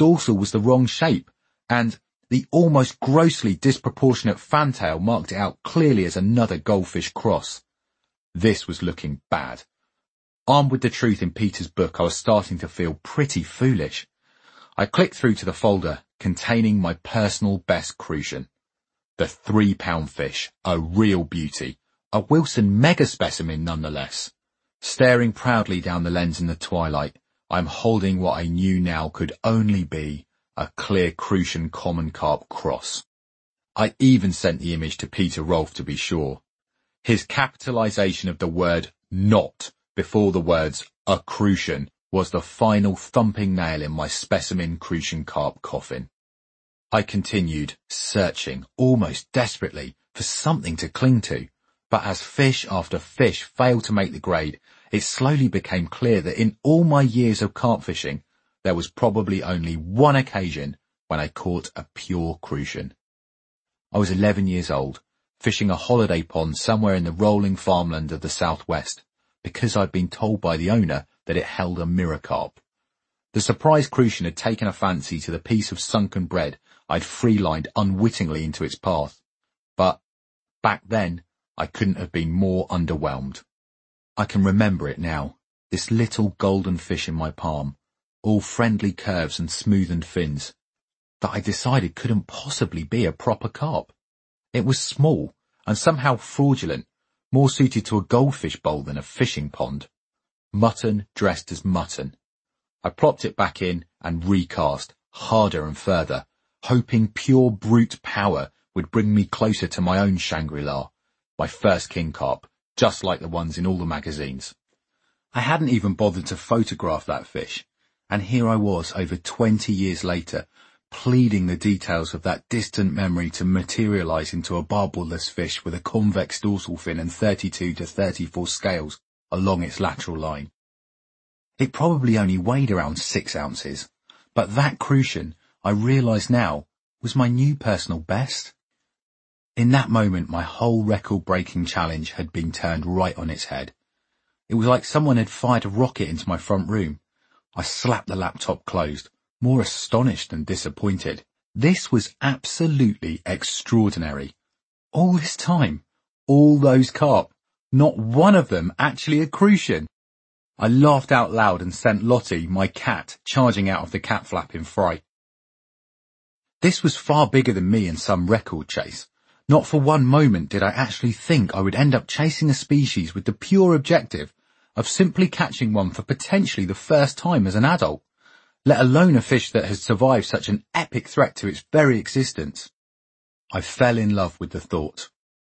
dorsal was the wrong shape, and the almost grossly disproportionate fantail marked it out clearly as another goldfish cross. This was looking bad. Armed with the truth in Peter's book, I was starting to feel pretty foolish. I clicked through to the folder containing my personal best crucian. The 3-pound fish, a real beauty, a Wilson mega specimen nonetheless. Staring proudly down the lens in the twilight, I'm holding what I knew now could only be a clear crucian common carp cross. I even sent the image to Peter Rolfe to be sure. His capitalization of the word not before the words a crucian was the final thumping nail in my specimen crucian carp coffin. I continued, searching, almost desperately, for something to cling to, but as fish after fish failed to make the grade, it slowly became clear that in all my years of carp fishing, there was probably only one occasion when I caught a pure crucian. I was 11 years old, fishing a holiday pond somewhere in the rolling farmland of the southwest, because I'd been told by the owner that it held a mirror carp. The surprise crucian had taken a fancy to the piece of sunken bread I'd free-lined unwittingly into its path. But back then, I couldn't have been more underwhelmed. I can remember it now, this little golden fish in my palm, all friendly curves and smoothened fins, that I decided couldn't possibly be a proper carp. It was small and somehow fraudulent, more suited to a goldfish bowl than a fishing pond. Mutton dressed as mutton. I plopped it back in and recast, harder and further, hoping pure brute power would bring me closer to my own Shangri-La, my first king carp, just like the ones in all the magazines. I hadn't even bothered to photograph that fish, and here I was over 20 years later, pleading the details of that distant memory to materialize into a barbleless fish with a convex dorsal fin and 32 to 34 scales along its lateral line. It probably only weighed around 6 ounces, but that crucian, I realize now, was my new personal best. In that moment, my whole record-breaking challenge had been turned right on its head. It was like someone had fired a rocket into my front room. I slapped the laptop closed, more astonished than disappointed. This was absolutely extraordinary. All this time, all those carp, not one of them actually a crucian. I laughed out loud and sent Lottie, my cat, charging out of the cat flap in fright. This was far bigger than me in some record chase. Not for one moment did I actually think I would end up chasing a species with the pure objective of simply catching one for potentially the first time as an adult, let alone a fish that has survived such an epic threat to its very existence. I fell in love with the thought.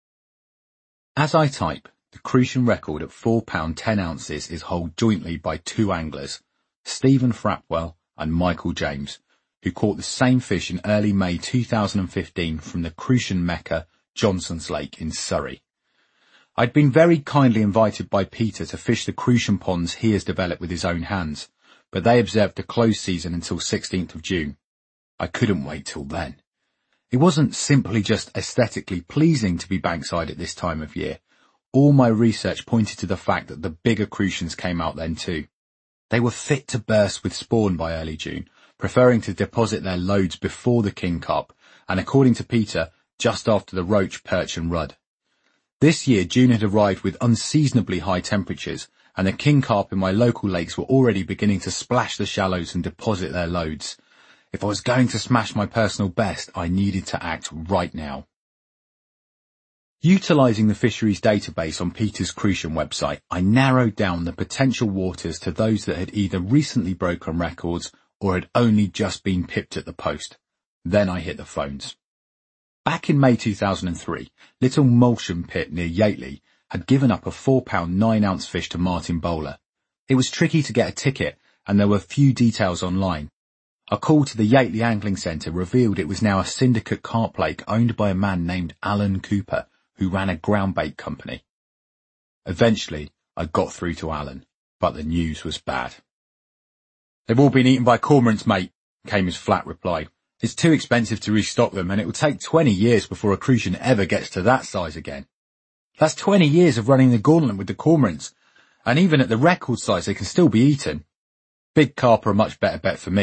As I type, the crucian record at 4 pound 10 ounces is held jointly by 2 anglers, Stephen Frapwell and Michael James, who caught the same fish in early May 2015 from the crucian mecca Johnson's Lake in Surrey. I'd been very kindly invited by Peter to fish the crucian ponds he has developed with his own hands, but they observed the closed season until 16th of June. I couldn't wait till then. It wasn't simply just aesthetically pleasing to be bankside at this time of year. All my research pointed to the fact that the bigger crucians came out then too. They were fit to burst with spawn by early June, preferring to deposit their loads before the king carp, and according to Peter, just after the roach, perch and rudd. This year June had arrived with unseasonably high temperatures, and the king carp in my local lakes were already beginning to splash the shallows and deposit their loads. If I was going to smash my personal best, I needed to act right now. Utilising the fisheries database on Peter's Crucian website, I narrowed down the potential waters to those that had either recently broken records or had only just been pipped at the post. Then I hit the phones. Back in May 2003, Little Molsham Pit near Yateley had given up a 4 pound 9 ounce fish to Martin Bowler. It was tricky to get a ticket and there were few details online. A call to the Yateley Angling Centre revealed it was now a syndicate carp lake owned by a man named Alan Cooper, who ran a groundbait company. Eventually, I got through to Alan, but the news was bad. "They've all been eaten by cormorants, mate," came his flat reply. "It's too expensive to restock them, and it will take 20 years before a crucian ever gets to that size again." That's 20 years of running the gauntlet with the cormorants, and even at the record size they can still be eaten. Big carp are a much better bet for me,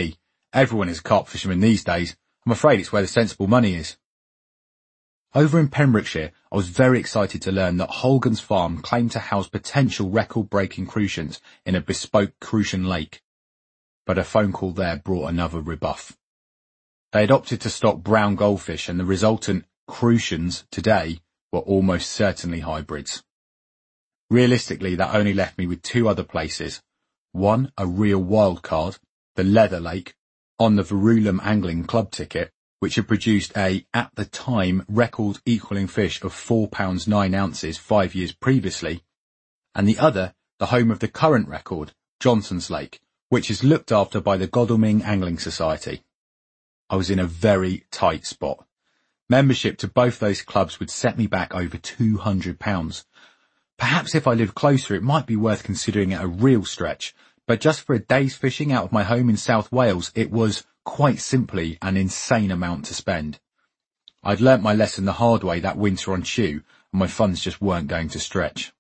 Everyone is a carp fisherman these days. I'm afraid it's where the sensible money is. Over in Pembrokeshire, I was very excited to learn that Holgan's Farm claimed to house potential record-breaking crucians in a bespoke crucian lake. But a phone call there brought another rebuff. They had opted to stock brown goldfish, and the resultant crucians today were almost certainly hybrids. Realistically, that only left me with two other places. One, a real wild card, the Leather Lake, on the Verulam Angling Club ticket, which had produced at the time, record equaling fish of 4 pounds 9 ounces 5 years previously, and the other, the home of the current record, Johnson's Lake, which is looked after by the Godalming Angling Society. I was in a very tight spot. Membership to both those clubs would set me back over £200. Perhaps if I lived closer it might be worth considering it a real stretch, but just for a day's fishing out of my home in South Wales, it was, quite simply, an insane amount to spend. I'd learnt my lesson the hard way that winter on Chew, and my funds just weren't going to stretch.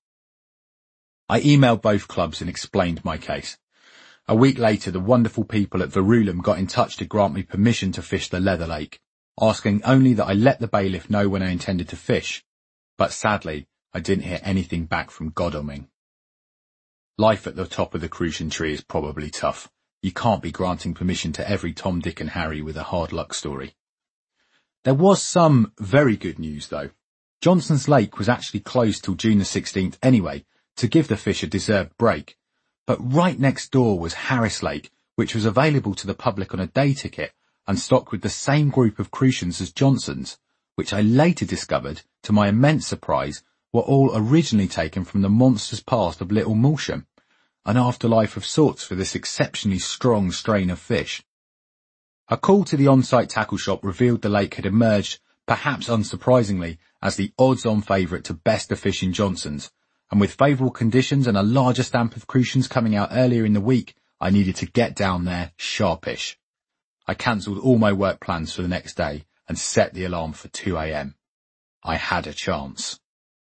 I emailed both clubs and explained my case. A week later, the wonderful people at Verulam got in touch to grant me permission to fish the Leather Lake, asking only that I let the bailiff know when I intended to fish. But sadly, I didn't hear anything back from Godalming. Life at the top of the crucian tree is probably tough. You can't be granting permission to every Tom, Dick and Harry with a hard luck story. There was some very good news though. Johnson's Lake was actually closed till June the 16th anyway, to give the fish a deserved break. But right next door was Harris Lake, which was available to the public on a day ticket and stocked with the same group of crucians as Johnson's, which I later discovered, to my immense surprise, were all originally taken from the monsters past of Little Moulsham, an afterlife of sorts for this exceptionally strong strain of fish. A call to the on-site tackle shop revealed the lake had emerged, perhaps unsurprisingly, as the odds-on favourite to best the fish in Johnson's, and with favourable conditions and a larger stamp of crucians coming out earlier in the week, I needed to get down there sharpish. I cancelled all my work plans for the next day and set the alarm for 2 a.m. I had a chance.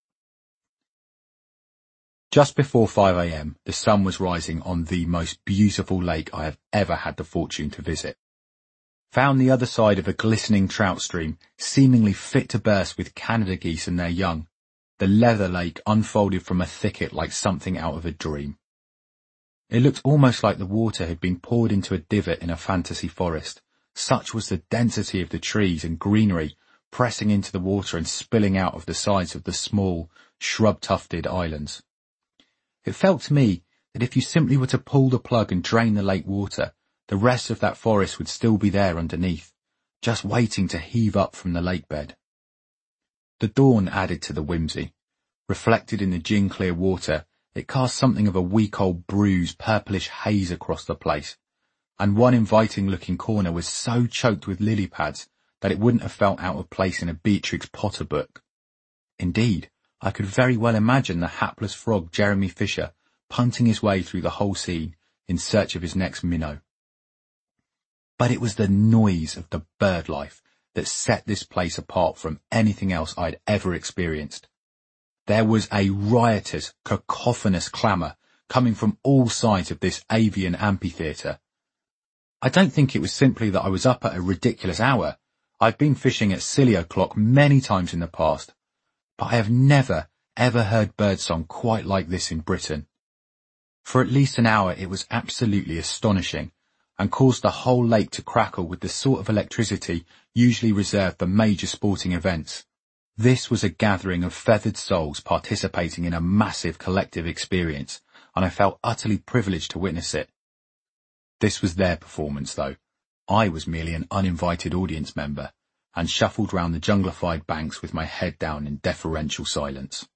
Just before 5 a.m, the sun was rising on the most beautiful lake I have ever had the fortune to visit. Found the other side of a glistening trout stream, seemingly fit to burst with Canada geese and their young. The Leather Lake unfolded from a thicket like something out of a dream. It looked almost like the water had been poured into a divot in a fantasy forest. Such was the density of the trees and greenery pressing into the water and spilling out of the sides of the small, shrub-tufted islands. It felt to me that if you simply were to pull the plug and drain the lake water, the rest of that forest would still be there underneath, just waiting to heave up from the lake bed. The dawn added to the whimsy. Reflected in the gin-clear water, it cast something of a week-old bruise purplish haze across the place, and one inviting-looking corner was so choked with lily pads that it wouldn't have felt out of place in a Beatrix Potter book. Indeed, I could very well imagine the hapless frog Jeremy Fisher punting his way through the whole scene in search of his next minnow. But it was the noise of the bird life that set this place apart from anything else I'd ever experienced. There was a riotous, cacophonous clamour coming from all sides of this avian amphitheatre. I don't think it was simply that I was up at a ridiculous hour. I've been fishing at silly o'clock many times in the past, but I have never, ever heard birdsong quite like this in Britain. For at least an hour it was absolutely astonishing, and caused the whole lake to crackle with the sort of electricity usually reserved for major sporting events. This was a gathering of feathered souls participating in a massive collective experience, and I felt utterly privileged to witness it. This was their performance, though. I was merely an uninvited audience member, and shuffled round the junglified banks with my head down in deferential silence.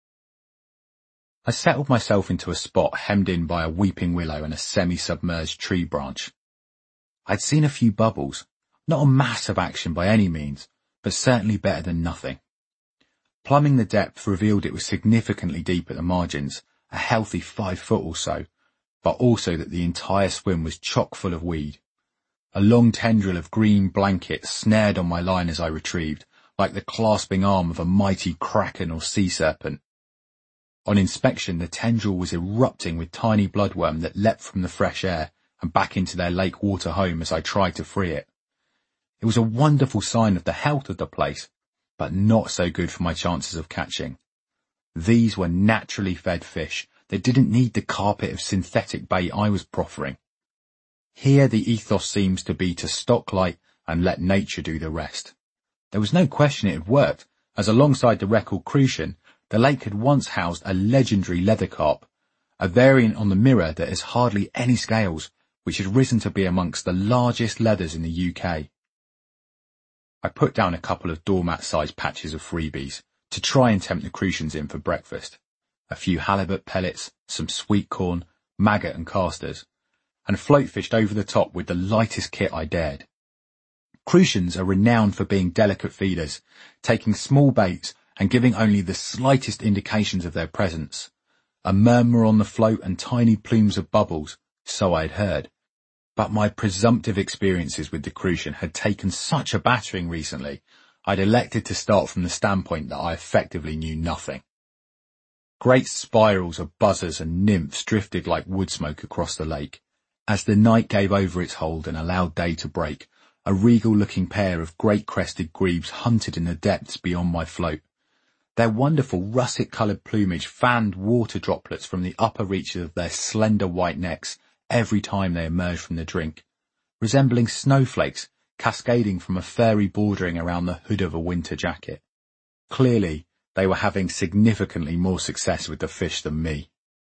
I settled myself into a spot hemmed in by a weeping willow and a semi-submerged tree branch. I'd seen a few bubbles, not a mass of action by any means, but certainly better than nothing. Plumbing the depth revealed it was significantly deep at the margins, a healthy 5 foot or so, but also that the entire swim was chock full of weed. A long tendril of green blanket snared on my line as I retrieved, like the clasping arm of a mighty kraken or sea serpent. On inspection, the tendril was erupting with tiny bloodworm that leapt from the fresh air and back into their lake water home as I tried to free it. It was a wonderful sign of the health of the place, but not so good for my chances of catching. These were naturally fed fish that didn't need the carpet of synthetic bait I was proffering. Here the ethos seems to be to stock light and let nature do the rest. There was no question it had worked, as alongside the record crucian, the lake had once housed a legendary leather carp, a variant on the mirror that has hardly any scales, which had risen to be amongst the largest leathers in the UK. I put down a couple of doormat-sized patches of freebies to try and tempt the crucians in for breakfast. A few halibut pellets, some sweet corn, maggot and casters, and float fished over the top with the lightest kit I dared. Crucians are renowned for being delicate feeders, taking small baits and giving only the slightest indications of their presence. A murmur on the float and tiny plumes of bubbles, so I had heard. But my presumptive experiences with the crucian had taken such a battering recently, I'd elected to start from the standpoint that I effectively knew nothing. Great spirals of buzzers and nymphs drifted like wood smoke across the lake. As the night gave over its hold and allowed day to break, a regal-looking pair of great-crested grebes hunted in the depths beyond my float. Their wonderful russet-coloured plumage fanned water droplets from the upper reaches of their slender white necks every time they emerged from the drink, resembling snowflakes cascading from a fairy bordering around the hood of a winter jacket. Clearly, they were having significantly more success with the fish than me.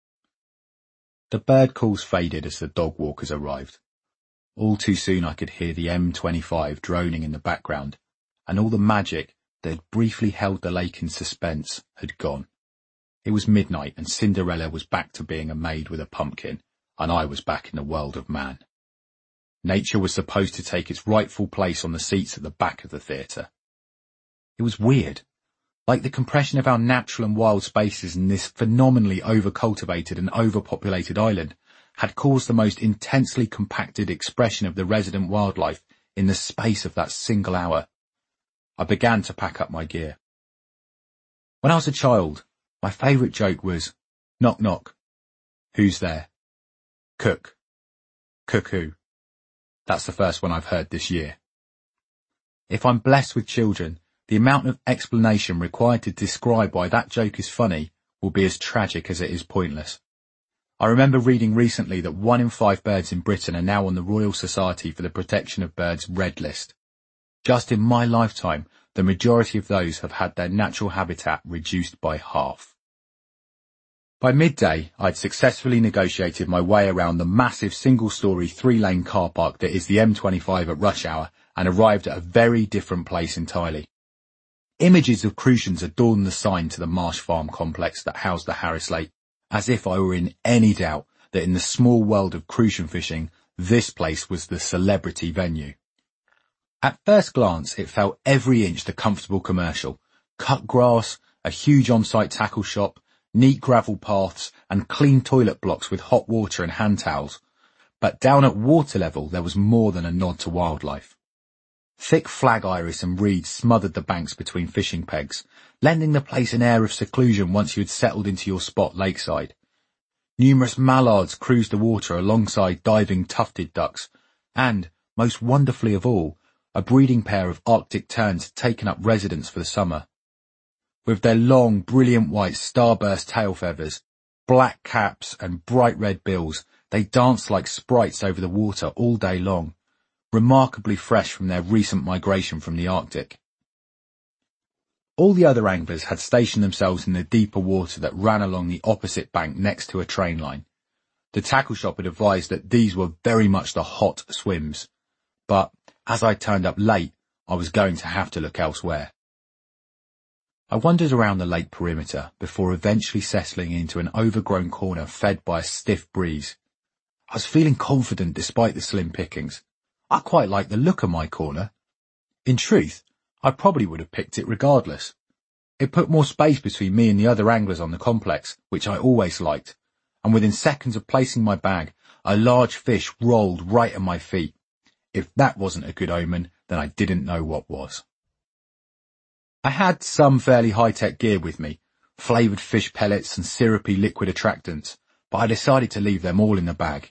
The bird calls faded as the dog walkers arrived. All too soon I could hear the M25 droning in the background, and all the magic that had briefly held the lake in suspense had gone. It was midnight and Cinderella was back to being a maid with a pumpkin, and I was back in the world of man. Nature was supposed to take its rightful place on the seats at the back of the theatre. It was weird. Like the compression of our natural and wild spaces in this phenomenally over-cultivated and overpopulated island had caused the most intensely compacted expression of the resident wildlife in the space of that single hour. I began to pack up my gear. When I was a child, my favourite joke was, knock knock. Who's there? Cook. Cuckoo. That's the first one I've heard this year. If I'm blessed with children, the amount of explanation required to describe why that joke is funny will be as tragic as it is pointless. I remember reading recently that 1 in 5 birds in Britain are now on the Royal Society for the Protection of Birds Red List. Just in my lifetime, the majority of those have had their natural habitat reduced by half. By midday, I'd successfully negotiated my way around the massive single-storey 3-lane car park that is the M25 at rush hour and arrived at a very different place entirely. Images of crucians adorned the sign to the Marsh Farm complex that housed the Harris Lake, as if I were in any doubt that in the small world of crucian fishing, this place was the celebrity venue. At first glance, it felt every inch the comfortable commercial. Cut grass, a huge on-site tackle shop, neat gravel paths, and clean toilet blocks with hot water and hand towels. But down at water level, there was more than a nod to wildlife. Thick flag iris and reeds smothered the banks between fishing pegs, lending the place an air of seclusion once you had settled into your spot lakeside. Numerous mallards cruised the water alongside diving tufted ducks, and, most wonderfully of all, a breeding pair of Arctic terns had taken up residence for the summer. With their long, brilliant white starburst tail feathers, black caps and bright red bills, they danced like sprites over the water all day long, remarkably fresh from their recent migration from the Arctic. All the other anglers had stationed themselves in the deeper water that ran along the opposite bank next to a train line. The tackle shop had advised that these were very much the hot swims, but as I turned up late, I was going to have to look elsewhere. I wandered around the lake perimeter before eventually settling into an overgrown corner fed by a stiff breeze. I was feeling confident despite the slim pickings. I quite liked the look of my corner. In truth, I probably would have picked it regardless. It put more space between me and the other anglers on the complex, which I always liked, and within seconds of placing my bag, a large fish rolled right at my feet. If that wasn't a good omen, then I didn't know what was. I had some fairly high-tech gear with me, flavoured fish pellets and syrupy liquid attractants, but I decided to leave them all in the bag.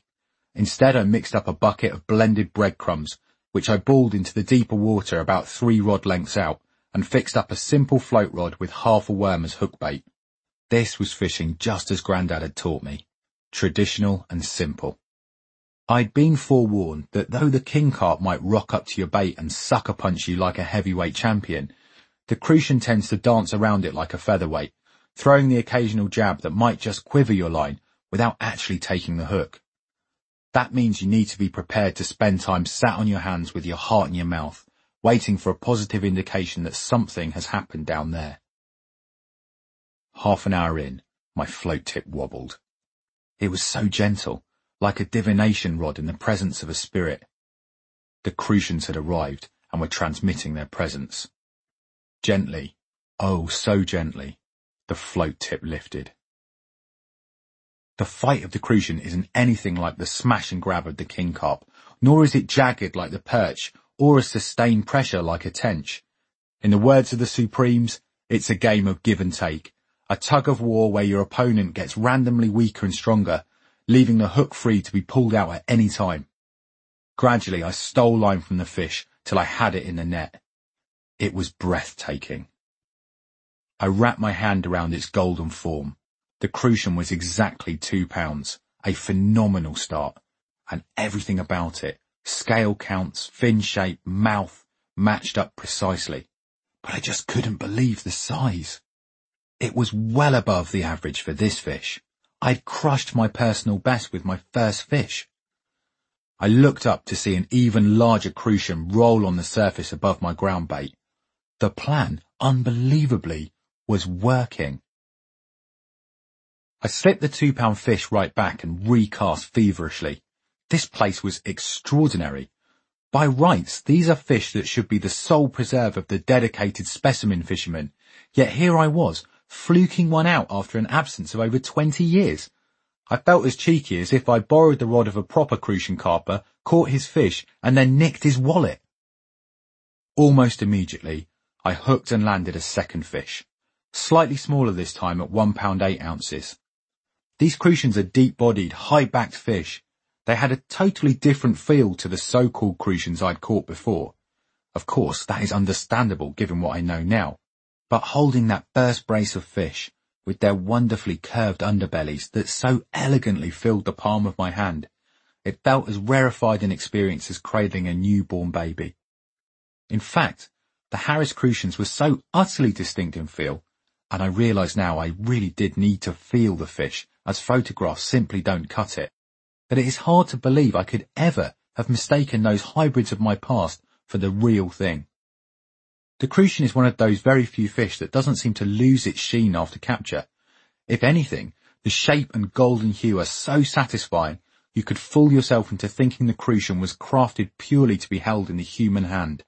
Instead, I mixed up a bucket of blended breadcrumbs, which I balled into the deeper water about 3 rod lengths out, and fixed up a simple float rod with half a worm as hook bait. This was fishing just as Grandad had taught me. Traditional and simple. I'd been forewarned that though the king carp might rock up to your bait and sucker punch you like a heavyweight champion, the crucian tends to dance around it like a featherweight, throwing the occasional jab that might just quiver your line without actually taking the hook. That means you need to be prepared to spend time sat on your hands with your heart in your mouth, waiting for a positive indication that something has happened down there. Half an hour in, my float tip wobbled. It was so gentle, like a divination rod in the presence of a spirit. The crucians had arrived and were transmitting their presence. Gently, oh so gently, the float tip lifted. The fight of the crucian isn't anything like the smash and grab of the king carp, nor is it jagged like the perch, or a sustained pressure like a tench. In the words of the Supremes, it's a game of give and take, a tug of war where your opponent gets randomly weaker and stronger, leaving the hook free to be pulled out at any time. Gradually, I stole line from the fish till I had it in the net. It was breathtaking. I wrapped my hand around its golden form. The crucian was exactly 2 pounds, a phenomenal start, and everything about it, scale counts, fin shape, mouth, matched up precisely. But I just couldn't believe the size. It was well above the average for this fish. I'd crushed my personal best with my first fish. I looked up to see an even larger crucian roll on the surface above my ground bait. The plan, unbelievably, was working. I slipped the 2 pound fish right back and recast feverishly. This place was extraordinary. By rights, these are fish that should be the sole preserve of the dedicated specimen fisherman, yet here I was, fluking one out after an absence of over 20 years. I felt as cheeky as if I borrowed the rod of a proper crucian carper, caught his fish, and then nicked his wallet. Almost immediately, I hooked and landed a second fish, slightly smaller this time at 1 pound 8 ounces. These crucians are deep-bodied, high-backed fish. They had a totally different feel to the so-called crucians I'd caught before. Of course, that is understandable given what I know now. But holding that first brace of fish, with their wonderfully curved underbellies that so elegantly filled the palm of my hand, it felt as rarefied an experience as cradling a newborn baby. In fact, the Harris crucians were so utterly distinct in feel, and I realise now I really did need to feel the fish, as photographs simply don't cut it, that it is hard to believe I could ever have mistaken those hybrids of my past for the real thing. The crucian is one of those very few fish that doesn't seem to lose its sheen after capture. If anything, the shape and golden hue are so satisfying you could fool yourself into thinking the crucian was crafted purely to be held in the human hand.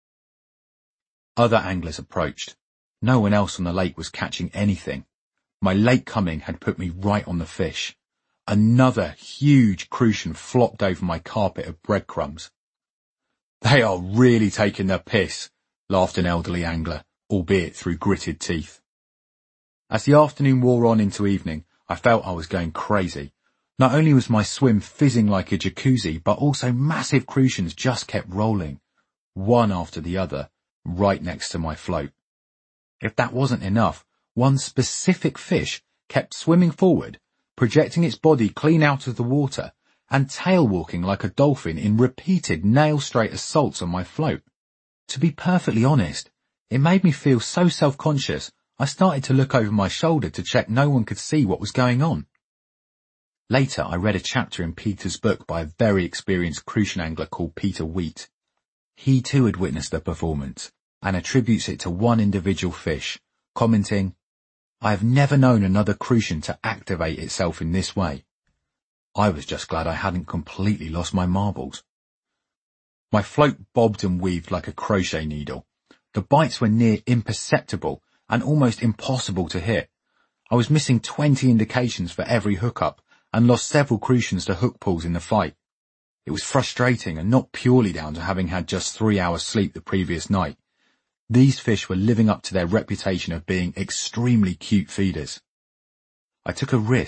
Other anglers approached. No one else on the lake was catching anything. My late coming had put me right on the fish. Another huge crucian flopped over my carpet of breadcrumbs. "They are really taking the piss," laughed an elderly angler, albeit through gritted teeth. As the afternoon wore on into evening, I felt I was going crazy. Not only was my swim fizzing like a jacuzzi, but also massive crucians just kept rolling, one after the other, right next to my float. If that wasn't enough, one specific fish kept swimming forward, projecting its body clean out of the water, and tail-walking like a dolphin in repeated nail-straight assaults on my float. To be perfectly honest, it made me feel so self-conscious, I started to look over my shoulder to check no one could see what was going on. Later, I read a chapter in Peter's book by a very experienced crucian angler called Peter Wheat. He too had witnessed the performance, and attributes it to one individual fish, commenting, "I have never known another crucian to activate itself in this way." I was just glad I hadn't completely lost my marbles. My float bobbed and weaved like a crochet needle. The bites were near imperceptible and almost impossible to hit. I was missing 20 indications for every hookup and lost several crucians to hook pulls in the fight. It was frustrating and not purely down to having had just 3 hours sleep the previous night. These fish were living up to their reputation of being extremely cute feeders. I took a risk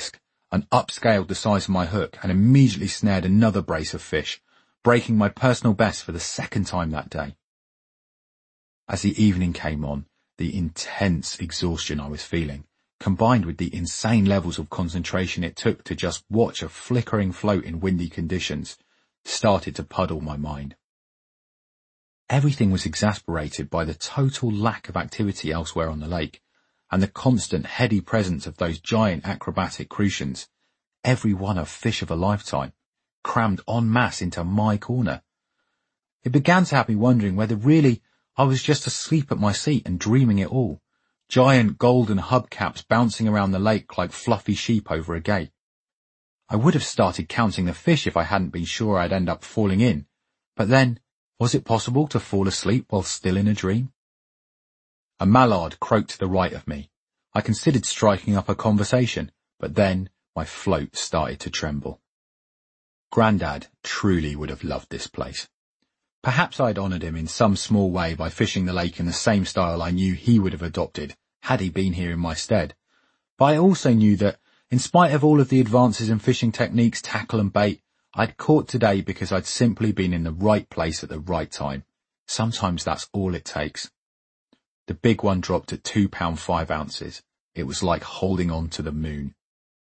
and upscaled the size of my hook and immediately snared another brace of fish, breaking my personal best for the second time that day. As the evening came on, the intense exhaustion I was feeling, combined with the insane levels of concentration it took to just watch a flickering float in windy conditions, started to puddle my mind. Everything was exasperated by the total lack of activity elsewhere on the lake, and the constant heady presence of those giant acrobatic crucians, every one a fish of a lifetime, crammed en masse into my corner. It began to have me wondering whether really I was just asleep at my seat and dreaming it all, giant golden hubcaps bouncing around the lake like fluffy sheep over a gate. I would have started counting the fish if I hadn't been sure I'd end up falling in, but then, was it possible to fall asleep while still in a dream? A mallard croaked to the right of me. I considered striking up a conversation, but then my float started to tremble. Grandad truly would have loved this place. Perhaps I'd honoured him in some small way by fishing the lake in the same style I knew he would have adopted had he been here in my stead. But I also knew that, in spite of all of the advances in fishing techniques, tackle and bait, I'd caught today because I'd simply been in the right place at the right time. Sometimes that's all it takes. The big one dropped at 2 pounds 5 ounces. It was like holding on to the moon.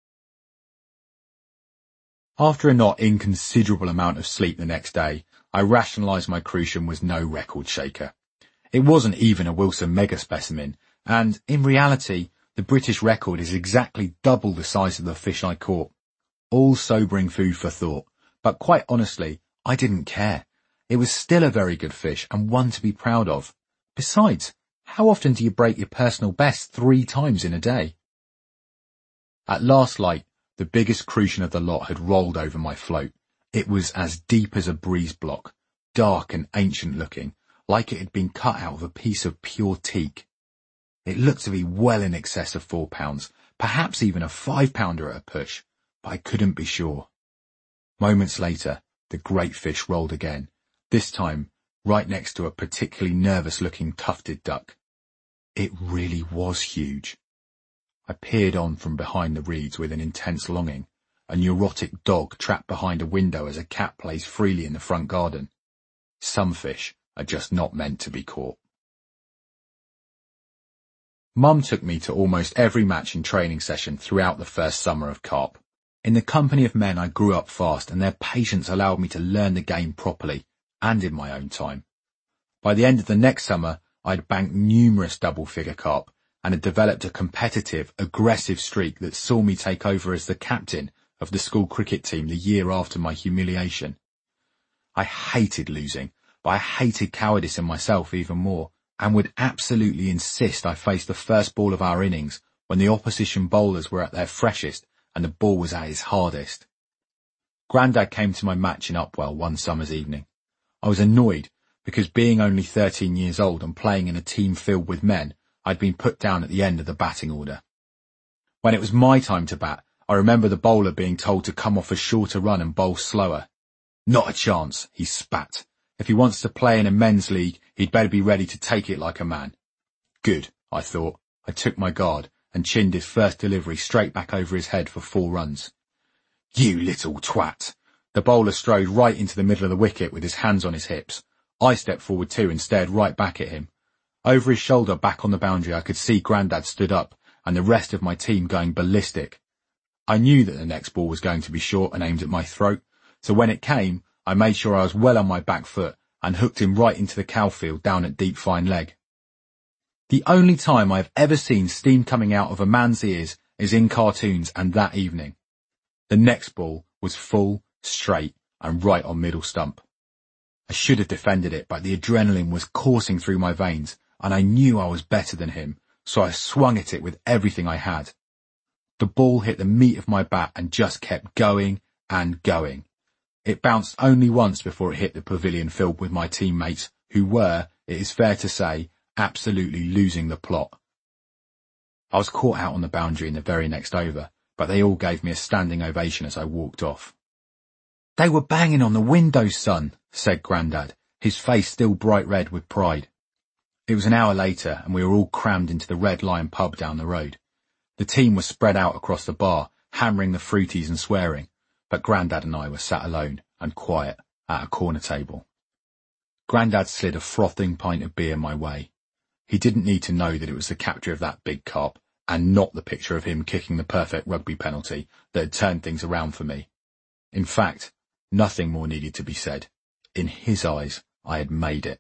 After a not inconsiderable amount of sleep the next day, I rationalised my crucian was no record shaker. It wasn't even a Wilson mega specimen, and, in reality, the British record is exactly double the size of the fish I caught. All sobering food for thought, but quite honestly, I didn't care. It was still a very good fish and one to be proud of. Besides, how often do you break your personal best 3 times in a day? At last light, the biggest crucian of the lot had rolled over my float. It was as deep as a breeze block, dark and ancient looking, like it had been cut out of a piece of pure teak. It looked to be well in excess of 4 pounds, perhaps even a 5-pounder at a push, but I couldn't be sure. Moments later, the great fish rolled again, this time right next to a particularly nervous-looking tufted duck. It really was huge. I peered on from behind the reeds with an intense longing, a neurotic dog trapped behind a window as a cat plays freely in the front garden. Some fish are just not meant to be caught. Mum took me to almost every match and training session throughout the first summer of carp. In the company of men I grew up fast, and their patience allowed me to learn the game properly, and in my own time. By the end of the next summer, I'd banked numerous double-figure carp, and had developed a competitive, aggressive streak that saw me take over as the captain of the school cricket team the year after my humiliation. I hated losing, but I hated cowardice in myself even more, and would absolutely insist I face the first ball of our innings when the opposition bowlers were at their freshest and the ball was at his hardest. Grandad came to my match in Upwell one summer's evening. I was annoyed because, being only 13 years old and playing in a team filled with men, I'd been put down at the end of the batting order. When it was my time to bat, I remember the bowler being told to come off a shorter run and bowl slower. Not a chance, he spat. If he wants to play in a men's league, he'd better be ready to take it like a man. Good, I thought. I took my guard and chinned his first delivery straight back over his head for 4 runs. You little twat! The bowler strode right into the middle of the wicket with his hands on his hips. I stepped forward too and stared right back at him. Over his shoulder back on the boundary I could see Grandad stood up and the rest of my team going ballistic. I knew that the next ball was going to be short and aimed at my throat, so when it came, I made sure I was well on my back foot and hooked him right into the cowfield down at deep fine leg. The only time I've ever seen steam coming out of a man's ears is in cartoons, and that evening. The next ball was full, straight, and right on middle stump. I should have defended it, but the adrenaline was coursing through my veins, and I knew I was better than him, so I swung at it with everything I had. The ball hit the meat of my bat and just kept going and going. It bounced only once before it hit the pavilion filled with my teammates, who were, it is fair to say, absolutely losing the plot. I was caught out on the boundary in the very next over, but they all gave me a standing ovation as I walked off. They were banging on the windows, son, said Grandad, his face still bright red with pride. It was an hour later, and we were all crammed into the Red Lion pub down the road. The team was spread out across the bar, hammering the fruities and swearing, but Grandad and I were sat alone and quiet at a corner table. Grandad slid a frothing pint of beer my way. He didn't need to know that it was the capture of that big carp, and not the picture of him kicking the perfect rugby penalty that had turned things around for me. In fact, nothing more needed to be said. In his eyes, I had made it.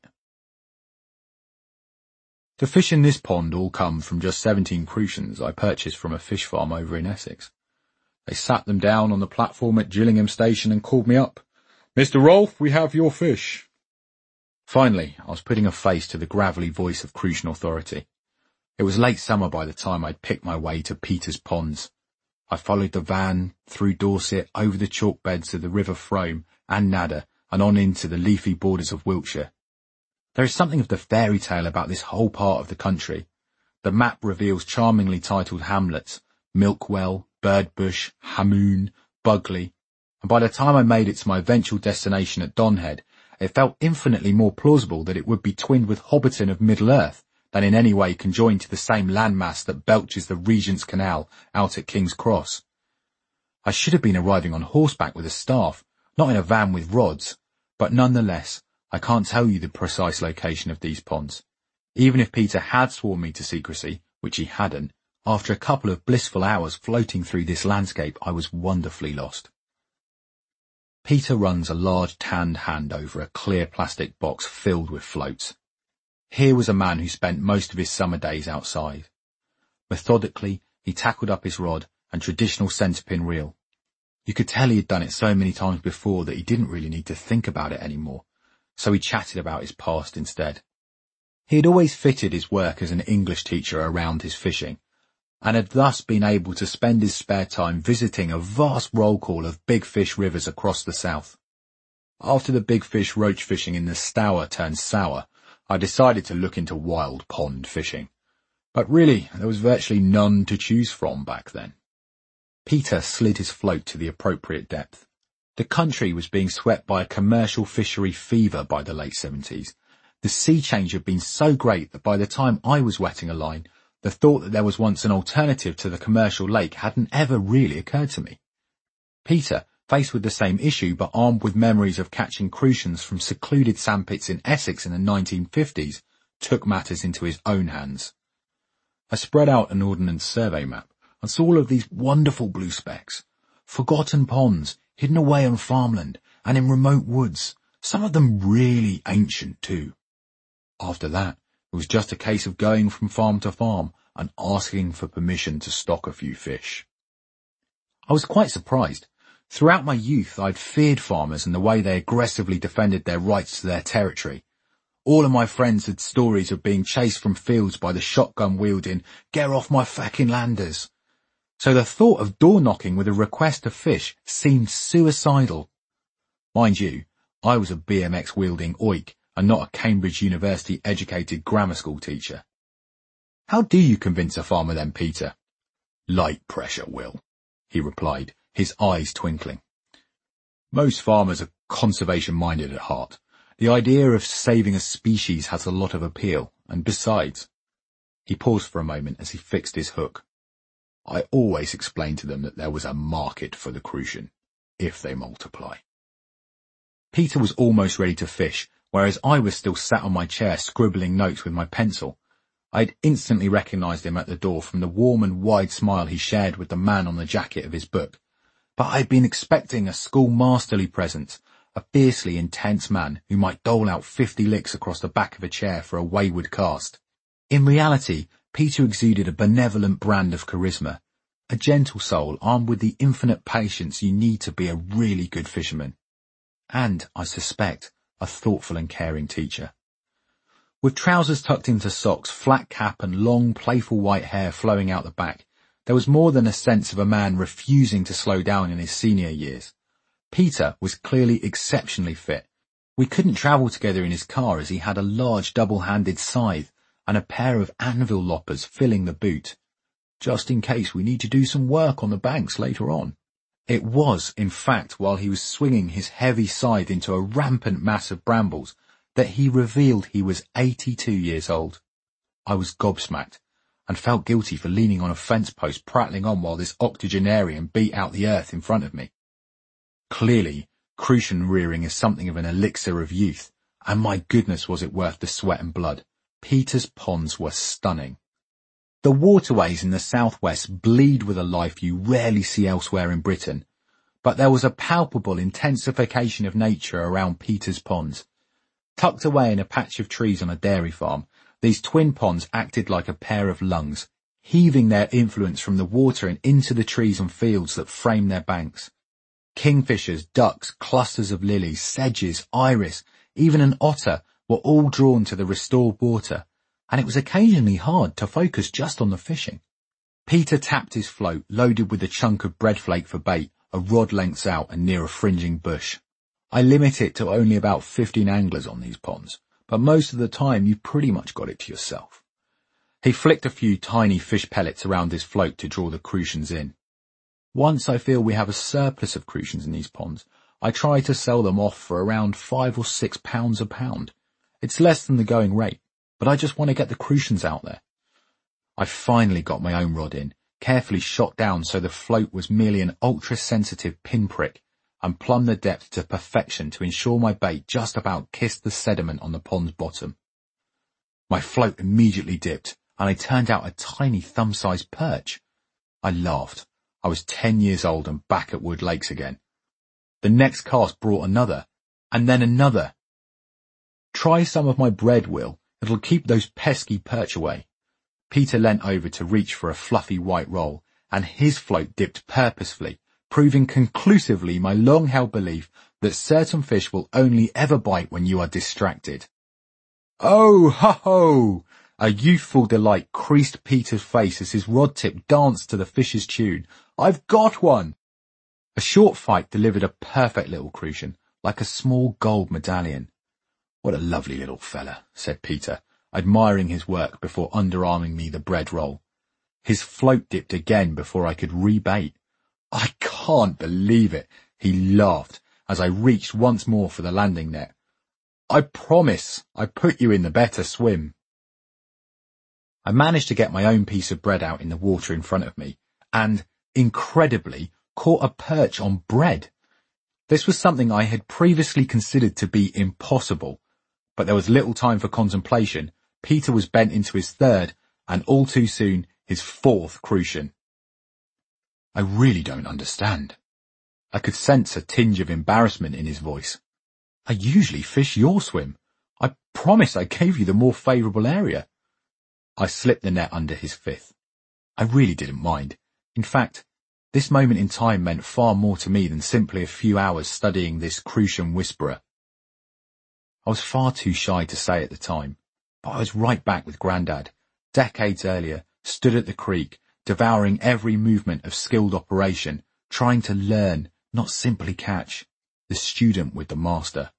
The fish in this pond all come from just 17 crucians I purchased from a fish farm over in Essex. They sat them down on the platform at Gillingham Station and called me up. "Mr. Rolfe, we have your fish." Finally, I was putting a face to the gravelly voice of Crucian authority. It was late summer by the time I'd picked my way to Peter's Ponds. I followed the van, through Dorset, over the chalk beds of the River Frome and Nadder, and on into the leafy borders of Wiltshire. There is something of the fairy tale about this whole part of the country. The map reveals charmingly titled hamlets, Milkwell, Birdbush, Hamoon, Bugley, and by the time I made it to my eventual destination at Donhead, it felt infinitely more plausible that it would be twinned with Hobbiton of Middle-earth than in any way conjoined to the same landmass that belches the Regent's Canal out at King's Cross. I should have been arriving on horseback with a staff, not in a van with rods, but nonetheless, I can't tell you the precise location of these ponds. Even if Peter had sworn me to secrecy, which he hadn't, after a couple of blissful hours floating through this landscape, I was wonderfully lost. Peter runs a large tanned hand over a clear plastic box filled with floats. Here was a man who spent most of his summer days outside. Methodically, he tackled up his rod and traditional centerpin reel. You could tell he had done it so many times before that he didn't really need to think about it anymore, so he chatted about his past instead. He had always fitted his work as an English teacher around his fishing, and had thus been able to spend his spare time visiting a vast roll call of big fish rivers across the south. After the big fish roach fishing in the Stour turned sour, I decided to look into wild pond fishing. But really, there was virtually none to choose from back then. Peter slid his float to the appropriate depth. The country was being swept by a commercial fishery fever by the late 70s. The sea change had been so great that by the time I was wetting a line, the thought that there was once an alternative to the commercial lake hadn't ever really occurred to me. Peter, faced with the same issue but armed with memories of catching crucians from secluded sandpits in Essex in the 1950s, took matters into his own hands. I spread out an Ordnance Survey map and saw all of these wonderful blue specks, forgotten ponds hidden away on farmland and in remote woods, some of them really ancient too. After that, it was just a case of going from farm to farm and asking for permission to stock a few fish. I was quite surprised. Throughout my youth, I'd feared farmers and the way they aggressively defended their rights to their territory. All of my friends had stories of being chased from fields by the shotgun-wielding, "Get off my fucking landers." So the thought of door-knocking with a request to fish seemed suicidal. Mind you, I was a BMX-wielding oik and not a Cambridge University-educated grammar school teacher. "How do you convince a farmer then, Peter?" "Light pressure, Will," he replied, his eyes twinkling. "Most farmers are conservation-minded at heart. The idea of saving a species has a lot of appeal, and besides—" He paused for a moment as he fixed his hook. "I always explained to them that there was a market for the crucian, if they multiply." Peter was almost ready to fish, whereas I was still sat on my chair scribbling notes with my pencil. I had instantly recognised him at the door from the warm and wide smile he shared with the man on the jacket of his book. But I had been expecting a schoolmasterly presence, a fiercely intense man who might dole out 50 licks across the back of a chair for a wayward cast. In reality, Peter exuded a benevolent brand of charisma, a gentle soul armed with the infinite patience you need to be a really good fisherman. And, I suspect, a thoughtful and caring teacher. With trousers tucked into socks, flat cap and long, playful white hair flowing out the back, there was more than a sense of a man refusing to slow down in his senior years. Peter was clearly exceptionally fit. We couldn't travel together in his car as he had a large double-handed scythe and a pair of anvil loppers filling the boot, just in case we need to do some work on the banks later on. It was, in fact, while he was swinging his heavy scythe into a rampant mass of brambles that he revealed he was 82 years old. I was gobsmacked, and felt guilty for leaning on a fence post prattling on while this octogenarian beat out the earth in front of me. Clearly, crucian rearing is something of an elixir of youth, and my goodness was it worth the sweat and blood. Peter's ponds were stunning. The waterways in the southwest bleed with a life you rarely see elsewhere in Britain, but there was a palpable intensification of nature around Peter's ponds. Tucked away in a patch of trees on a dairy farm, these twin ponds acted like a pair of lungs, heaving their influence from the water and into the trees and fields that framed their banks. Kingfishers, ducks, clusters of lilies, sedges, iris, even an otter were all drawn to the restored water, and it was occasionally hard to focus just on the fishing. Peter tapped his float, loaded with a chunk of bread flake for bait, a rod lengths out and near a fringing bush. I limit it to only about 15 anglers on these ponds, but most of the time you've pretty much got it to yourself. He flicked a few tiny fish pellets around his float to draw the crucians in. Once I feel we have a surplus of crucians in these ponds, I try to sell them off for around £5 or £6 a pound. It's less than the going rate, but I just want to get the crucians out there. I finally got my own rod in, carefully shot down so the float was merely an ultra-sensitive pinprick, and plumbed the depth to perfection to ensure my bait just about kissed the sediment on the pond's bottom. My float immediately dipped, and I turned out a tiny thumb-sized perch. I laughed. I was 10 years old and back at Wood Lakes again. The next cast brought another, and then another. Try some of my bread, Will. It'll keep those pesky perch away. Peter leant over to reach for a fluffy white roll, and his float dipped purposefully, proving conclusively my long-held belief that certain fish will only ever bite when you are distracted. Oh, ho-ho! A youthful delight creased Peter's face as his rod tip danced to the fish's tune. I've got one! A short fight delivered a perfect little crucian, like a small gold medallion. What a lovely little fella, said Peter, admiring his work before underarming me the bread roll. His float dipped again before I could rebait. I can't believe it, he laughed as I reached once more for the landing net. I promise I put you in the better swim. I managed to get my own piece of bread out in the water in front of me, and, incredibly, caught a perch on bread. This was something I had previously considered to be impossible, but there was little time for contemplation. Peter was bent into his third, and all too soon, his fourth crucian. I really don't understand. I could sense a tinge of embarrassment in his voice. I usually fish your swim. I promise I gave you the more favourable area. I slipped the net under his fifth. I really didn't mind. In fact, this moment in time meant far more to me than simply a few hours studying this crucian whisperer. I was far too shy to say at the time, but I was right back with Grandad, decades earlier, stood at the creek, devouring every movement of skilled operation, trying to learn, not simply catch, the student with the master.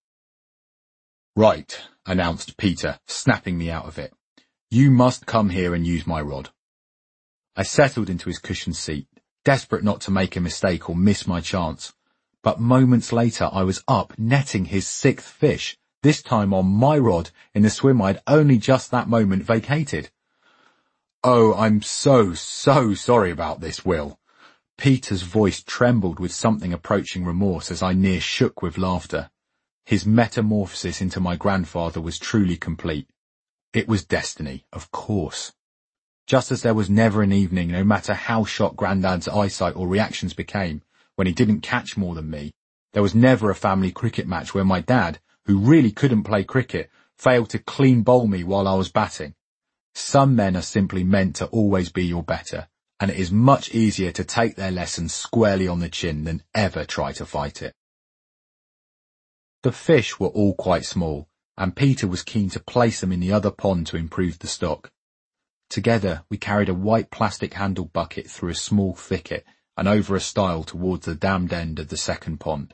Right, announced Peter, snapping me out of it. You must come here and use my rod. I settled into his cushioned seat, desperate not to make a mistake or miss my chance. But moments later I was up netting his sixth fish, this time on my rod in the swim I'd only just that moment vacated. Oh, I'm so sorry about this, Will. Peter's voice trembled with something approaching remorse as I near shook with laughter. His metamorphosis into my grandfather was truly complete. It was destiny, of course. Just as there was never an evening, no matter how shot Grandad's eyesight or reactions became, when he didn't catch more than me, there was never a family cricket match where my dad, who really couldn't play cricket, failed to clean bowl me while I was batting. Some men are simply meant to always be your better, and it is much easier to take their lessons squarely on the chin than ever try to fight it. The fish were all quite small, and Peter was keen to place them in the other pond to improve the stock. Together we carried a white plastic-handled bucket through a small thicket and over a stile towards the dammed end of the second pond.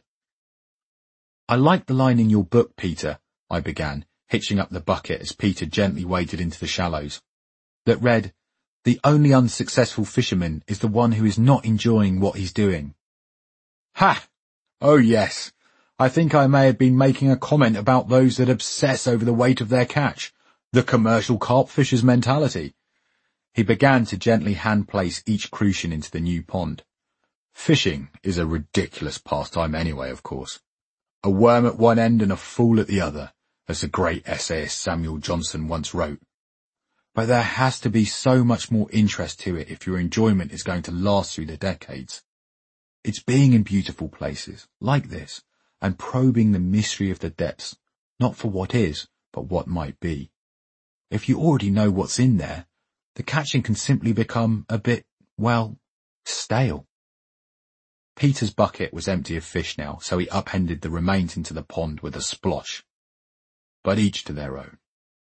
I like the line in your book, Peter, I began, hitching up the bucket as Peter gently waded into the shallows, that read, "The only unsuccessful fisherman is the one who is not enjoying what he's doing." Ha! Oh yes. I think I may have been making a comment about those that obsess over the weight of their catch, the commercial carp fisher's mentality. He began to gently hand-place each crucian into the new pond. Fishing is a ridiculous pastime anyway, of course. A worm at one end and a fool at the other, as the great essayist Samuel Johnson once wrote. But there has to be so much more interest to it if your enjoyment is going to last through the decades. It's being in beautiful places, like this, and probing the mystery of the depths, not for what is, but what might be. If you already know what's in there, the catching can simply become a bit, well, stale. Peter's bucket was empty of fish now, so he upended the remains into the pond with a splosh. But each to their own.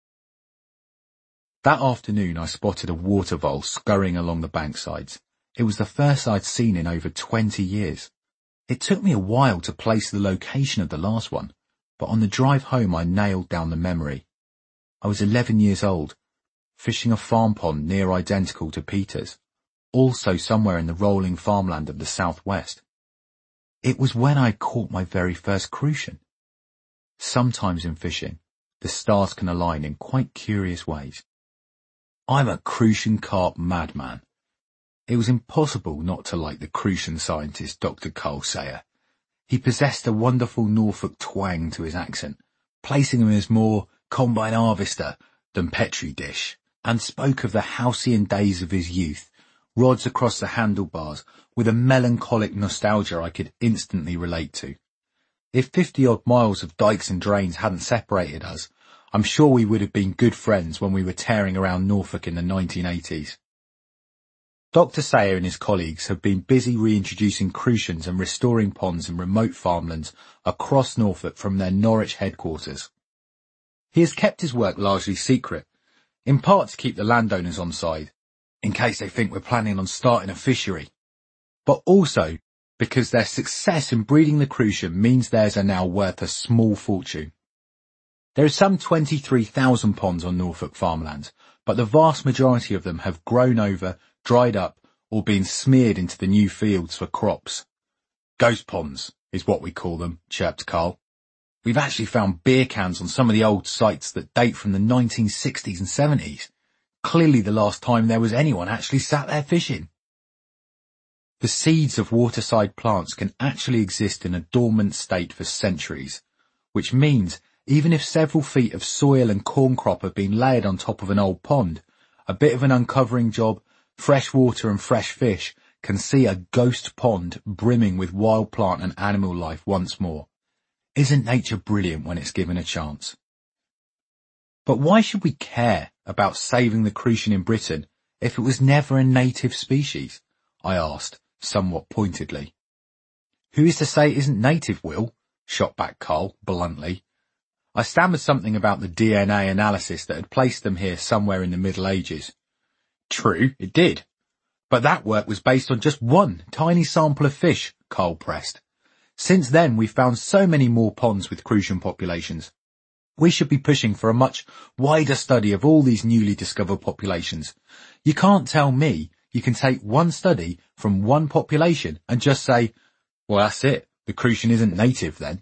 That afternoon I spotted a water vole scurrying along the banksides. It was the first I'd seen in over 20 years. It took me a while to place the location of the last one, but on the drive home I nailed down the memory. I was 11 years old, fishing a farm pond near identical to Peter's, also somewhere in the rolling farmland of the southwest. It was when I caught my very first crucian. Sometimes in fishing, the stars can align in quite curious ways. I'm a crucian carp madman. It was impossible not to like the crucian scientist Dr. Carl Sayer. He possessed a wonderful Norfolk twang to his accent, placing him as more combine harvester than petri dish, and spoke of the halcyon days of his youth, rods across the handlebars, with a melancholic nostalgia I could instantly relate to. If 50-odd miles of dikes and drains hadn't separated us, I'm sure we would have been good friends when we were tearing around Norfolk in the 1980s. Dr. Sayer and his colleagues have been busy reintroducing crucians and restoring ponds in remote farmlands across Norfolk from their Norwich headquarters. He has kept his work largely secret, in part to keep the landowners on side, in case they think we're planning on starting a fishery, but also because their success in breeding the crucian means theirs are now worth a small fortune. There are some 23,000 ponds on Norfolk farmlands, but the vast majority of them have grown over, dried up, or been smeared into the new fields for crops. Ghost ponds is what we call them, chirped Carl. We've actually found beer cans on some of the old sites that date from the 1960s and 70s. Clearly the last time there was anyone actually sat there fishing. The seeds of waterside plants can actually exist in a dormant state for centuries, which means even if several feet of soil and corn crop have been layered on top of an old pond, a bit of an uncovering job, fresh water and fresh fish can see a ghost pond brimming with wild plant and animal life once more. Isn't nature brilliant when it's given a chance? But why should we care about saving the crucian in Britain if it was never a native species? I asked, somewhat pointedly. Who is to say it isn't native, Will? Shot back Carl, bluntly. I stammered something about the DNA analysis that had placed them here somewhere in the Middle Ages. True, it did. But that work was based on just one tiny sample of fish, Carl pressed. Since then, we've found so many more ponds with crucian populations. We should be pushing for a much wider study of all these newly discovered populations. You can't tell me you can take one study from one population and just say, well, that's it. The crucian isn't native then.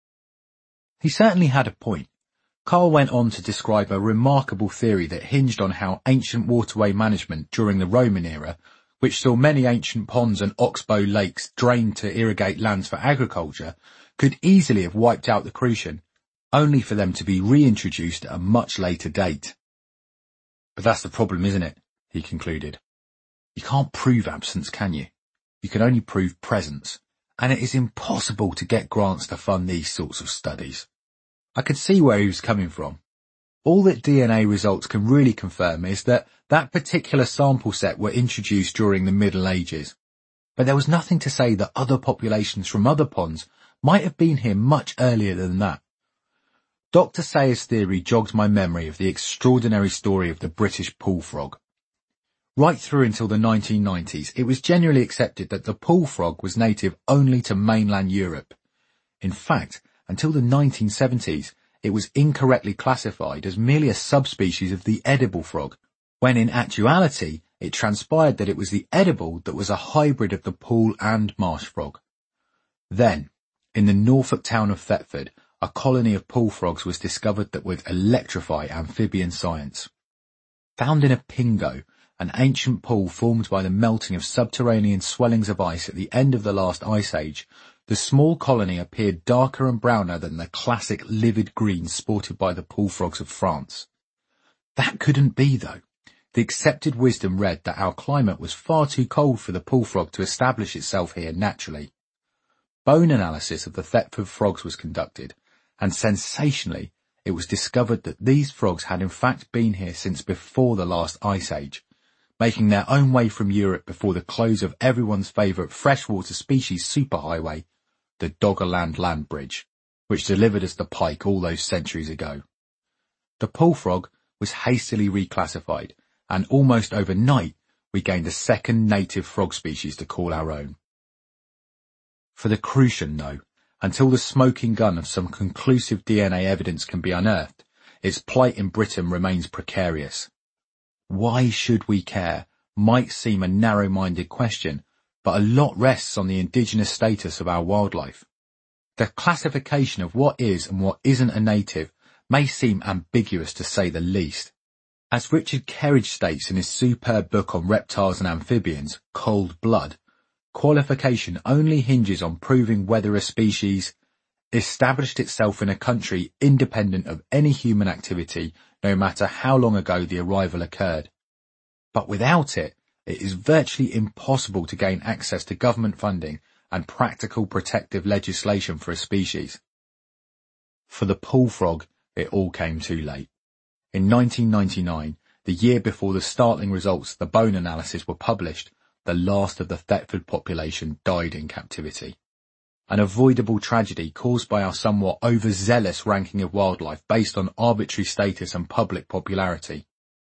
He certainly had a point. Carl went on to describe a remarkable theory that hinged on how ancient waterway management during the Roman era, which saw many ancient ponds and oxbow lakes drained to irrigate lands for agriculture, could easily have wiped out the crucian, only for them to be reintroduced at a much later date. But that's the problem, isn't it? He concluded. You can't prove absence, can you? You can only prove presence, and it is impossible to get grants to fund these sorts of studies. I could see where he was coming from. All that DNA results can really confirm is that that particular sample set were introduced during the Middle Ages. But there was nothing to say that other populations from other ponds might have been here much earlier than that. Dr. Sayer's theory jogged my memory of the extraordinary story of the British pool frog. Right through until the 1990s, it was generally accepted that the pool frog was native only to mainland Europe. In fact, until the 1970s, it was incorrectly classified as merely a subspecies of the edible frog, when in actuality it transpired that it was the edible that was a hybrid of the pool and marsh frog. Then, in the Norfolk town of Thetford, a colony of pool frogs was discovered that would electrify amphibian science. Found in a pingo, an ancient pool formed by the melting of subterranean swellings of ice at the end of the last ice age, the small colony appeared darker and browner than the classic livid green sported by the pool frogs of France. That couldn't be, though. The accepted wisdom read that our climate was far too cold for the pool frog to establish itself here naturally. Bone analysis of the Thetford frogs was conducted, and sensationally, it was discovered that these frogs had in fact been here since before the last ice age, making their own way from Europe before the close of everyone's favourite freshwater species superhighway, the Doggerland Land Bridge, which delivered us the pike all those centuries ago. The pool frog was hastily reclassified, and almost overnight we gained a second native frog species to call our own. For the crucian, though, until the smoking gun of some conclusive DNA evidence can be unearthed, its plight in Britain remains precarious. Why should we care might seem a narrow-minded question, but a lot rests on the indigenous status of our wildlife. The classification of what is and what isn't a native may seem ambiguous to say the least. As Richard Kerridge states in his superb book on reptiles and amphibians, Cold Blood, qualification only hinges on proving whether a species established itself in a country independent of any human activity, no matter how long ago the arrival occurred. But without it, it is virtually impossible to gain access to government funding and practical protective legislation for a species. For the pool frog, it all came too late. In 1999, the year before the startling results of the bone analysis were published, the last of the Thetford population died in captivity. An avoidable tragedy caused by our somewhat overzealous ranking of wildlife based on arbitrary status and public popularity.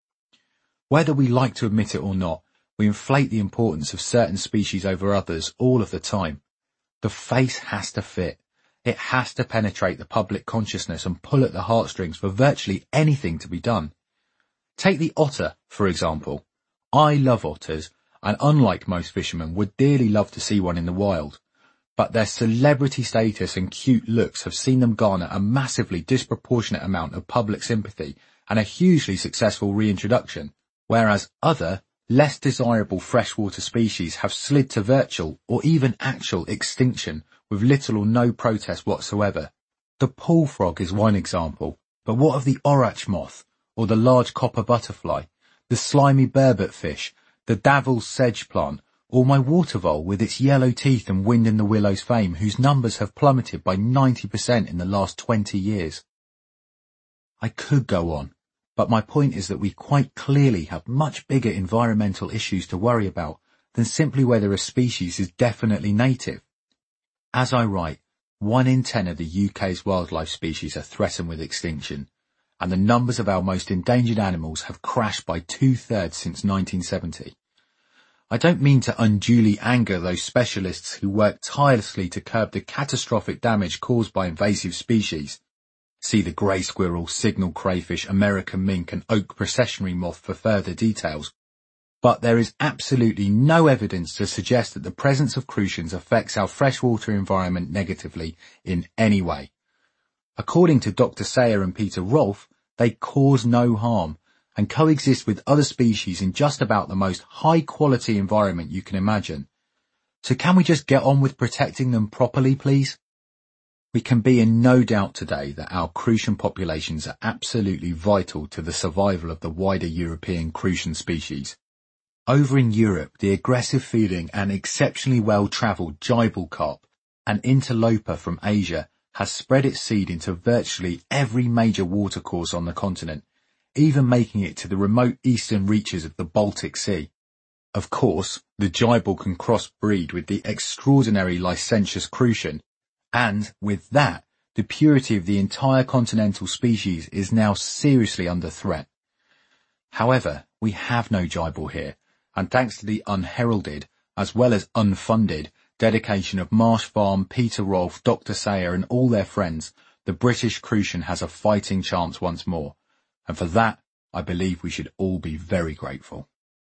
Whether we like to admit it or not, we inflate the importance of certain species over others all of the time. The face has to fit. It has to penetrate the public consciousness and pull at the heartstrings for virtually anything to be done. Take the otter, for example. I love otters, and unlike most fishermen, would dearly love to see one in the wild. But their celebrity status and cute looks have seen them garner a massively disproportionate amount of public sympathy and a hugely successful reintroduction, whereas other, less desirable freshwater species have slid to virtual or even actual extinction with little or no protest whatsoever. The pool frog is one example, but what of the orach moth, or the large copper butterfly, the slimy burbot fish, the Davil's sedge plant, or my water vole with its yellow teeth and wind in the willows fame, whose numbers have plummeted by 90% in the last 20 years. I could go on, but my point is that we quite clearly have much bigger environmental issues to worry about than simply whether a species is definitely native. As I write, 1 in 10 of the UK's wildlife species are threatened with extinction, and the numbers of our most endangered animals have crashed by 2/3 since 1970. I don't mean to unduly anger those specialists who work tirelessly to curb the catastrophic damage caused by invasive species. See the grey squirrel, signal crayfish, American mink and oak processionary moth for further details. But there is absolutely no evidence to suggest that the presence of crucians affects our freshwater environment negatively in any way. According to Dr. Sayer and Peter Rolfe, they cause no harm and coexist with other species in just about the most high-quality environment you can imagine. So can we just get on with protecting them properly, please? We can be in no doubt today that our crucian populations are absolutely vital to the survival of the wider European crucian species. Over in Europe, the aggressive-feeding and exceptionally well-travelled gibel carp, an interloper from Asia, has spread its seed into virtually every major watercourse on the continent, even making it to the remote eastern reaches of the Baltic Sea. Of course, the gibel can cross-breed with the extraordinary licentious crucian, and, with that, the purity of the entire continental species is now seriously under threat. However, we have no gibel here, and thanks to the unheralded, as well as unfunded, dedication of Marsh Farm, Peter Rolfe, Dr. Sayer and all their friends, the British crucian has a fighting chance once more, and for that, I believe we should all be very grateful.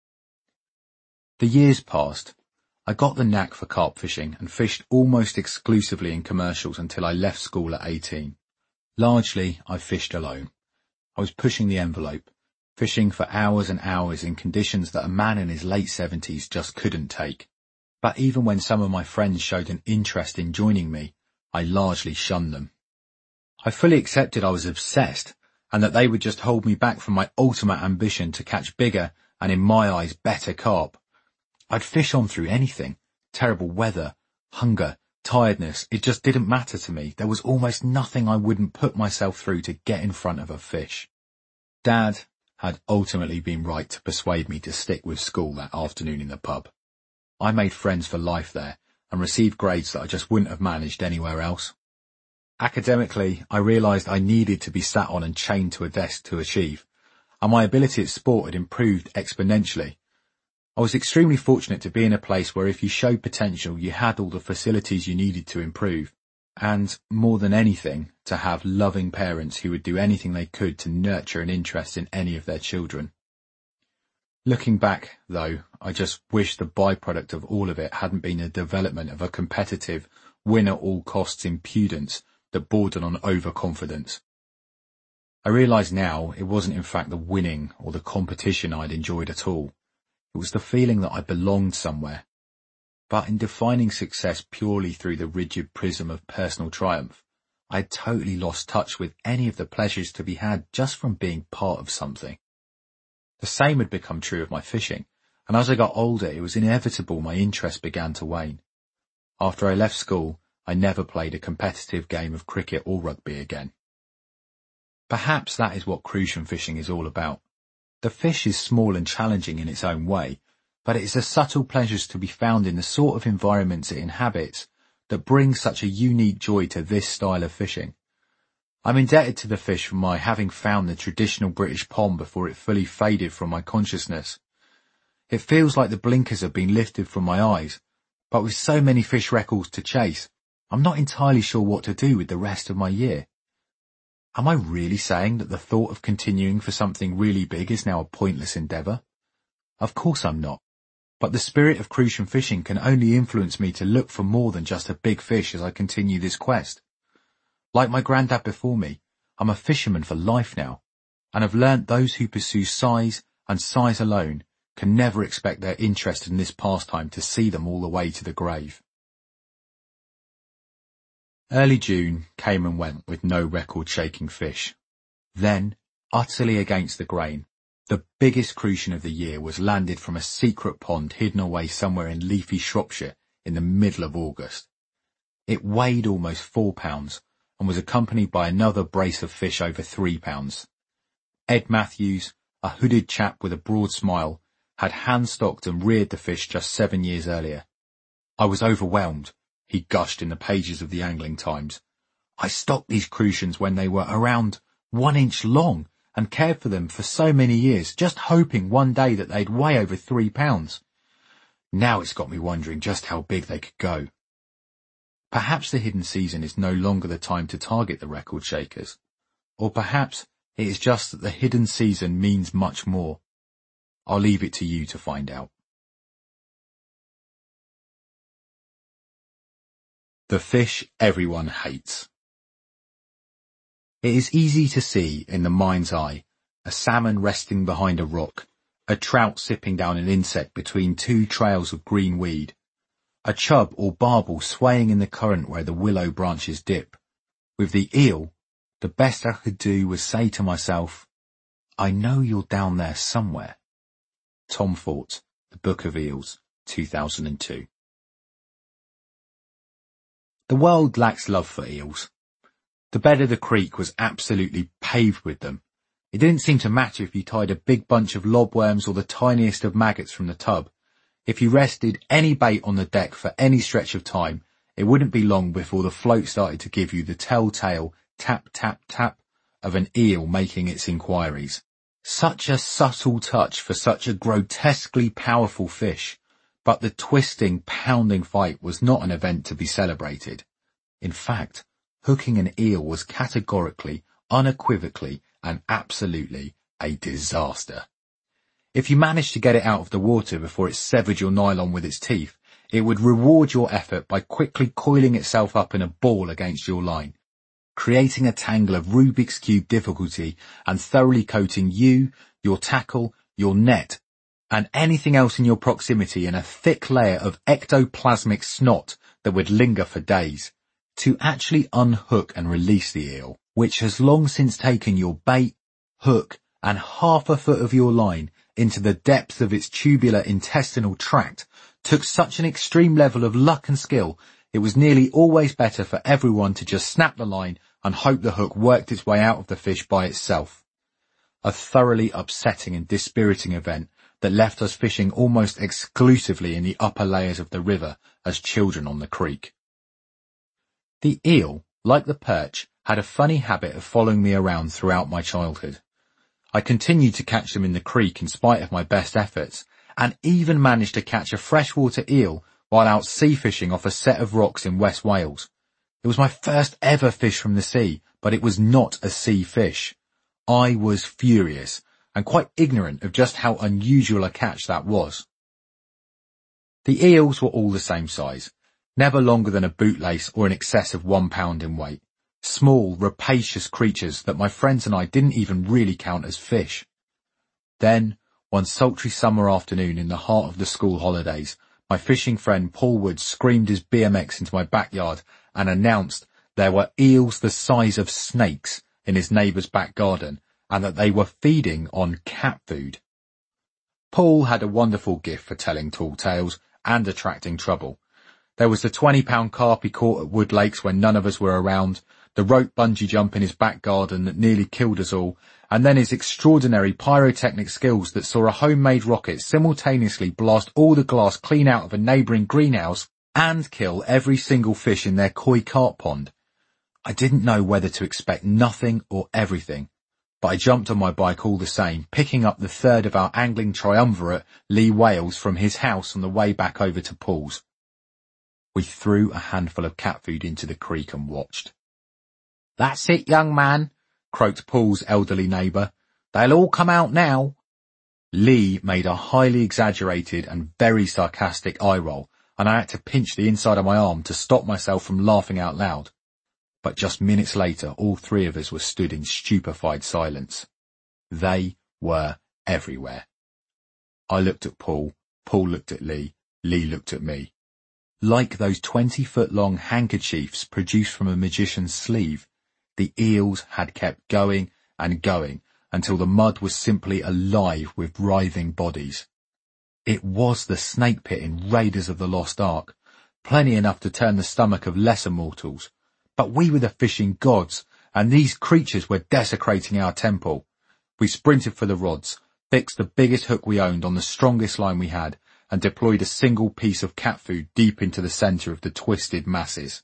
The years passed. I got the knack for carp fishing and fished almost exclusively in commercials until I left school at 18. Largely, I fished alone. I was pushing the envelope, fishing for hours and hours in conditions that a man in his late 70s just couldn't take. But even when some of my friends showed an interest in joining me, I largely shunned them. I fully accepted I was obsessed, and that they would just hold me back from my ultimate ambition to catch bigger and, in my eyes, better carp. I'd fish on through anything. Terrible weather, hunger, tiredness, it just didn't matter to me. There was almost nothing I wouldn't put myself through to get in front of a fish. Dad had ultimately been right to persuade me to stick with school that afternoon in the pub. I made friends for life there and received grades that I just wouldn't have managed anywhere else. Academically, I realised I needed to be sat on and chained to a desk to achieve, and my ability at sport had improved exponentially. I was extremely fortunate to be in a place where if you showed potential, you had all the facilities you needed to improve, and, more than anything, to have loving parents who would do anything they could to nurture an interest in any of their children. Looking back, though, I just wish the byproduct of all of it hadn't been the development of a competitive, win-at-all-costs impudence that bordered on overconfidence. I realise now it wasn't in fact the winning or the competition I'd enjoyed at all. It was the feeling that I belonged somewhere. But in defining success purely through the rigid prism of personal triumph, I had totally lost touch with any of the pleasures to be had just from being part of something. The same had become true of my fishing, and as I got older it was inevitable my interest began to wane. After I left school, I never played a competitive game of cricket or rugby again. Perhaps that is what crucian fishing is all about. The fish is small and challenging in its own way, but it is the subtle pleasures to be found in the sort of environments it inhabits that bring such a unique joy to this style of fishing. I'm indebted to the fish for my having found the traditional British pond before it fully faded from my consciousness. It feels like the blinkers have been lifted from my eyes, but with so many fish records to chase, I'm not entirely sure what to do with the rest of my year. Am I really saying that the thought of continuing for something really big is now a pointless endeavour? Of course I'm not, but the spirit of crucian fishing can only influence me to look for more than just a big fish as I continue this quest. Like my granddad before me, I'm a fisherman for life now, and have learnt those who pursue size and size alone can never expect their interest in this pastime to see them all the way to the grave. Early June came and went with no record-shaking fish. Then, utterly against the grain, the biggest crucian of the year was landed from a secret pond hidden away somewhere in leafy Shropshire in the middle of August. It weighed almost 4 pounds and was accompanied by another brace of fish over 3 pounds. Ed Matthews, a hooded chap with a broad smile, had hand-stocked and reared the fish just 7 years earlier. I was overwhelmed, he gushed in the pages of the Angling Times. I stocked these crucians when they were around 1 inch long and cared for them for so many years, just hoping one day that they'd weigh over 3 pounds. Now it's got me wondering just how big they could go. Perhaps the hidden season is no longer the time to target the record shakers. Or perhaps it is just that the hidden season means much more. I'll leave it to you to find out. The fish everyone hates. It is easy to see in the mind's eye a salmon resting behind a rock, a trout sipping down an insect between 2 trails of green weed, a chub or barbel swaying in the current where the willow branches dip. With the eel, the best I could do was say to myself, I know you're down there somewhere. Tom Fort, The Book of Eels, 2002. The world lacks love for eels. The bed of the creek was absolutely paved with them. It didn't seem to matter if you tied a big bunch of lobworms or the tiniest of maggots from the tub. If you rested any bait on the deck for any stretch of time, it wouldn't be long before the float started to give you the telltale tap, tap, tap of an eel making its inquiries. Such a subtle touch for such a grotesquely powerful fish. But the twisting, pounding fight was not an event to be celebrated. In fact, hooking an eel was categorically, unequivocally, and absolutely a disaster. If you managed to get it out of the water before it severed your nylon with its teeth, it would reward your effort by quickly coiling itself up in a ball against your line. creating a tangle of Rubik's Cube difficulty and thoroughly coating you, your tackle, your net, and anything else in your proximity in a thick layer of ectoplasmic snot that would linger for days, to actually unhook and release the eel, which has long since taken your bait, hook, and half a foot of your line into the depths of its tubular intestinal tract, took such an extreme level of luck and skill, it was nearly always better for everyone to just snap the line and hope the hook worked its way out of the fish by itself. A thoroughly upsetting and dispiriting event that left us fishing almost exclusively in the upper layers of the river as children on the creek. The eel, like the perch, had a funny habit of following me around throughout my childhood. I continued to catch them in the creek in spite of my best efforts, and even managed to catch a freshwater eel while out sea fishing off a set of rocks in West Wales. It was my first ever fish from the sea, but it was not a sea fish. I was furious, and quite ignorant of just how unusual a catch that was. The eels were all the same size, never longer than a bootlace or in excess of 1 pound in weight. Small, rapacious creatures that my friends and I didn't even really count as fish. Then, one sultry summer afternoon in the heart of the school holidays, my fishing friend Paul Wood screamed his BMX into my backyard and announced there were eels the size of snakes in his neighbour's back garden, and that they were feeding on cat food. Paul had a wonderful gift for telling tall tales and attracting trouble. There was the £20 carp he caught at Wood Lakes when none of us were around, the rope bungee jump in his back garden that nearly killed us all, and then his extraordinary pyrotechnic skills that saw a homemade rocket simultaneously blast all the glass clean out of a neighbouring greenhouse and kill every single fish in their koi carp pond. I didn't know whether to expect nothing or everything, but I jumped on my bike all the same, picking up the third of our angling triumvirate, Lee Wales, from his house on the way back over to Paul's. We threw a handful of cat food into the creek and watched. "That's it, young man," croaked Paul's elderly neighbour. "They'll all come out now." Lee made a highly exaggerated and very sarcastic eye roll, and I had to pinch the inside of my arm to stop myself from laughing out loud. But just minutes later, all three of us were stood in stupefied silence. They were everywhere. I looked at Paul, Paul looked at Lee looked at me. Like those 20-foot-long handkerchiefs produced from a magician's sleeve, the eels had kept going and going until the mud was simply alive with writhing bodies. It was the snake pit in Raiders of the Lost Ark, plenty enough to turn the stomach of lesser mortals. But we were the fishing gods, and these creatures were desecrating our temple. We sprinted for the rods, fixed the biggest hook we owned on the strongest line we had, and deployed a single piece of cat food deep into the centre of the twisted masses.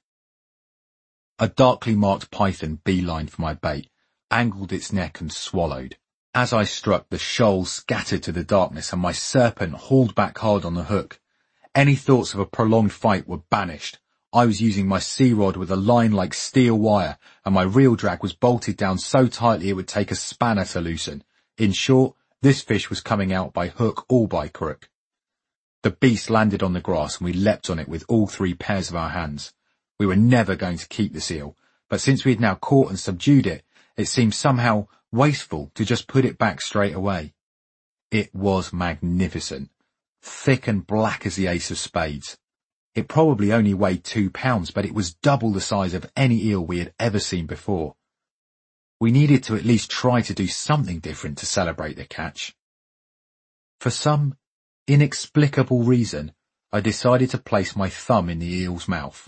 A darkly marked python beelined for my bait, angled its neck and swallowed. As I struck, the shoals scattered to the darkness and my serpent hauled back hard on the hook. Any thoughts of a prolonged fight were banished. I was using my sea rod with a line like steel wire, and my reel drag was bolted down so tightly it would take a spanner to loosen. In short, this fish was coming out by hook or by crook. The beast landed on the grass and we leapt on it with all three pairs of our hands. We were never going to keep this eel, but since we had now caught and subdued it, it seemed somehow wasteful to just put it back straight away. It was magnificent, thick and black as the ace of spades. It probably only weighed 2 pounds, but it was double the size of any eel we had ever seen before. We needed to at least try to do something different to celebrate the catch. For some inexplicable reason, I decided to place my thumb in the eel's mouth.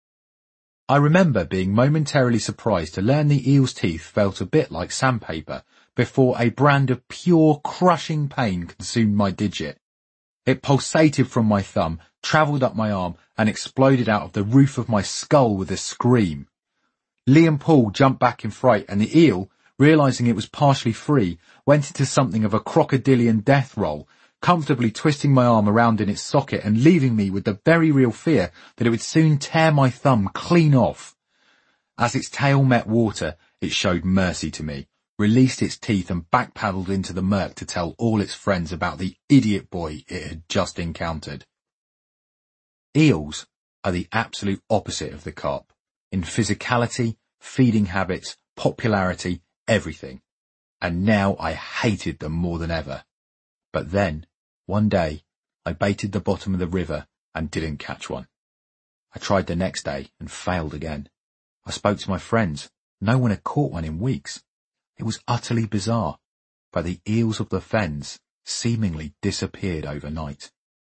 I remember being momentarily surprised to learn the eel's teeth felt a bit like sandpaper before a brand of pure crushing pain consumed my digit. It pulsated from my thumb, travelled up my arm, and exploded out of the roof of my skull with a scream. Lee and Paul jumped back in fright, and the eel, realising it was partially free, went into something of a crocodilian death roll, comfortably twisting my arm around in its socket and leaving me with the very real fear that it would soon tear my thumb clean off. As its tail met water, it showed mercy to me, released its teeth and backpaddled into the murk to tell all its friends about the idiot boy it had just encountered. Eels are the absolute opposite of the carp, in physicality, feeding habits, popularity, everything. And now I hated them more than ever. But then, one day, I baited the bottom of the river and didn't catch one. I tried the next day and failed again. I spoke to my friends. No one had caught one in weeks. It was utterly bizarre, but the eels of the fens seemingly disappeared overnight.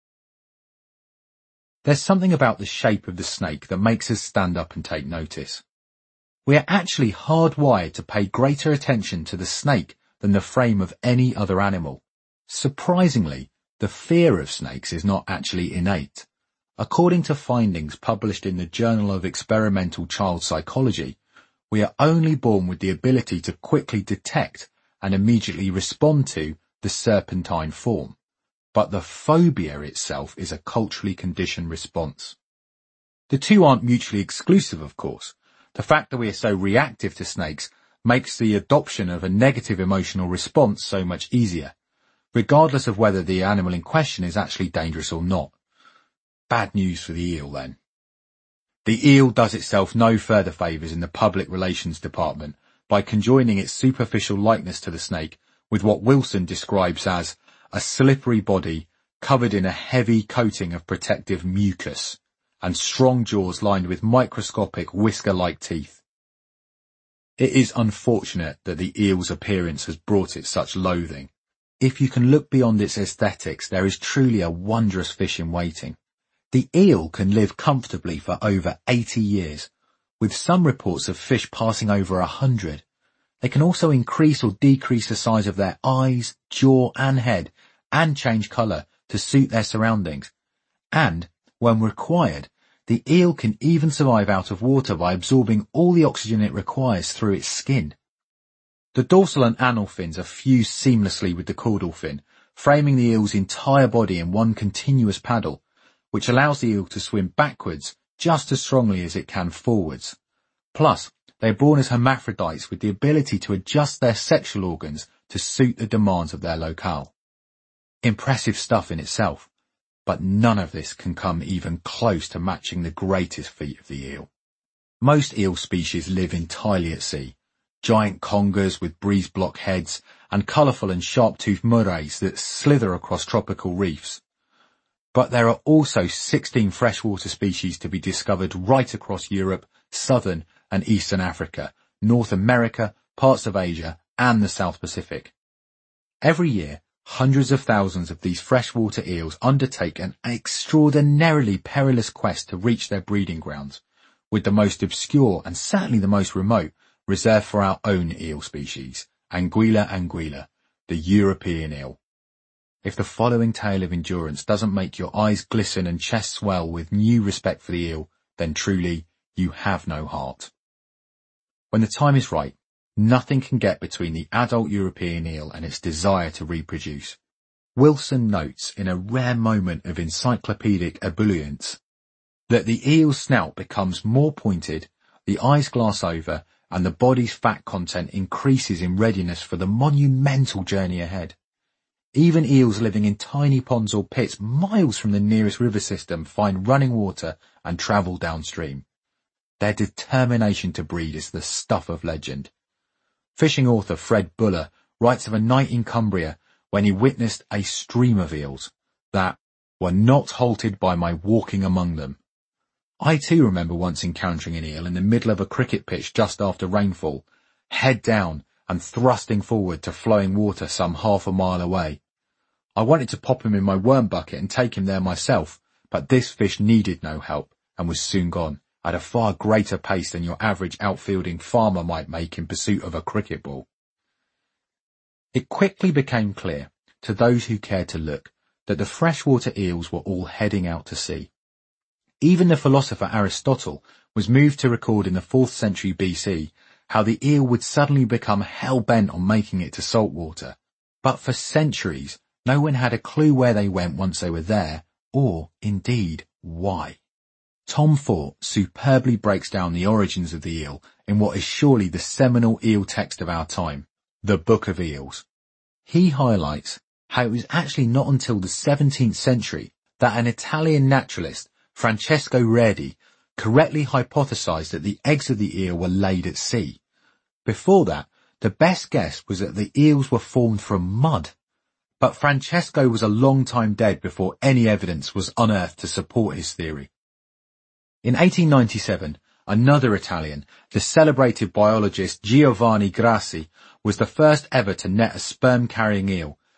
There's something about the shape of the snake that makes us stand up and take notice. We are actually hardwired to pay greater attention to the snake than the frame of any other animal. Surprisingly, the fear of snakes is not actually innate. According to findings published in the Journal of Experimental Child Psychology, we are only born with the ability to quickly detect and immediately respond to the serpentine form, but the phobia itself is a culturally conditioned response. The two aren't mutually exclusive, of course. The fact that we are so reactive to snakes makes the adoption of a negative emotional response so much easier, regardless of whether the animal in question is actually dangerous or not. Bad news for the eel, then. The eel does itself no further favours in the public relations department by conjoining its superficial likeness to the snake with what Wilson describes as a slippery body covered in a heavy coating of protective mucus and strong jaws lined with microscopic whisker-like teeth. It is unfortunate that the eel's appearance has brought it such loathing. If you can look beyond its aesthetics, there is truly a wondrous fish in waiting. The eel can live comfortably for over 80 years, with some reports of fish passing over 100. They can also increase or decrease the size of their eyes, jaw and head, and change colour to suit their surroundings. And, when required, the eel can even survive out of water by absorbing all the oxygen it requires through its skin. The dorsal and anal fins are fused seamlessly with the caudal fin, framing the eel's entire body in one continuous paddle, which allows the eel to swim backwards just as strongly as it can forwards. Plus, they are born as hermaphrodites with the ability to adjust their sexual organs to suit the demands of their locale. Impressive stuff in itself, but none of this can come even close to matching the greatest feat of the eel. Most eel species live entirely at sea, giant congers with breeze-block heads and colourful and sharp-toothed morays that slither across tropical reefs. But there are also 16 freshwater species to be discovered right across Europe, southern and eastern Africa, North America, parts of Asia, and the South Pacific. Every year, hundreds of thousands of these freshwater eels undertake an extraordinarily perilous quest to reach their breeding grounds, with the most obscure and certainly the most remote reserved for our own eel species, Anguilla anguilla, the European eel. If the following tale of endurance doesn't make your eyes glisten and chest swell with new respect for the eel, then truly, you have no heart. When the time is right, nothing can get between the adult European eel and its desire to reproduce. Wilson notes in a rare moment of encyclopedic ebullience that the eel's snout becomes more pointed, the eyes glass over, and the body's fat content increases in readiness for the monumental journey ahead. Even eels living in tiny ponds or pits miles from the nearest river system find running water and travel downstream. Their determination to breed is the stuff of legend. Fishing author Fred Buller writes of a night in Cumbria when he witnessed a stream of eels that were not halted by my walking among them. I too remember once encountering an eel in the middle of a cricket pitch just after rainfall, head down and thrusting forward to flowing water some half a mile away. I wanted to pop him in my worm bucket and take him there myself, but this fish needed no help and was soon gone, at a far greater pace than your average outfielding farmer might make in pursuit of a cricket ball. It quickly became clear, to those who cared to look, that the freshwater eels were all heading out to sea. Even the philosopher Aristotle was moved to record in the 4th century BC how the eel would suddenly become hell-bent on making it to salt water. But for centuries, no one had a clue where they went once they were there, or, indeed, why. Tom Fort superbly breaks down the origins of the eel in what is surely the seminal eel text of our time, the Book of Eels. He highlights how it was actually not until the 17th century that an Italian naturalist, Francesco Redi, correctly hypothesized that the eggs of the eel were laid at sea. Before that, the best guess was that the eels were formed from mud. But Francesco was a long time dead before any evidence was unearthed to support his theory. In 1897, another Italian, the celebrated biologist Giovanni Grassi, was the first ever to net a sperm-carrying eel,